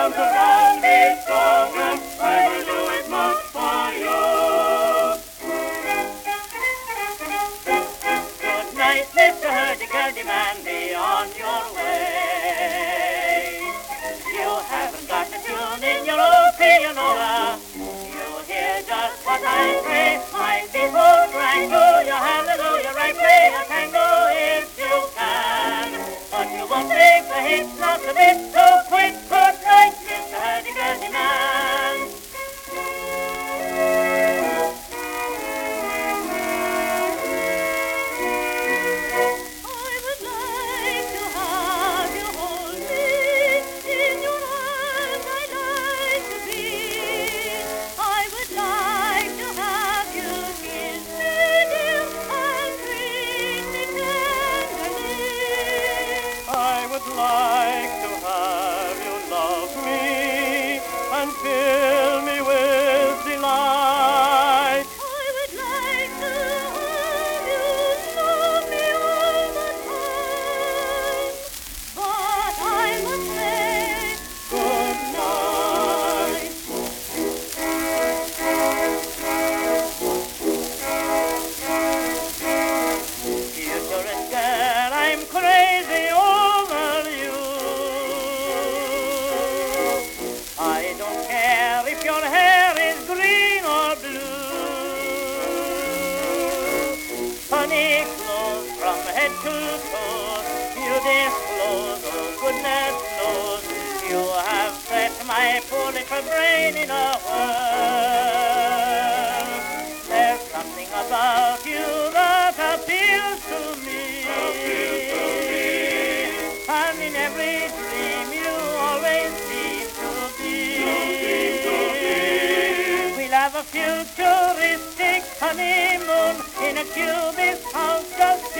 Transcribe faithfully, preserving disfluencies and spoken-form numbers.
arms around me strong, and I will do it much for you. Good night, Mister Hurdy-Gurdy Man, be on your way. You haven't got a tune in your old pianola. You hear just what I say. My people strangle your hallelujah, right, play a tango if you can. But you won't take the hit, not a bit, so quit. Good night, Mister Hurdy-Gurdy Man. I would like to have you hold me in your arms. I'd like to be. I would like to have you kiss me, dear, and treat me tenderly. I would like to have you love me and fill me with delight. I would like to have you love me all the time. But I must say good night. Futurist girl, I'm crazy over you. I don't care if your hair is green or blue. Funny clothes from head to toe, you disclose, oh goodness knows, you have set my poor little brain in a whirl. There's something about you that appeals to me. And in every dream you always seem to be. We'll have a futuristic honeymoon in a cubist house just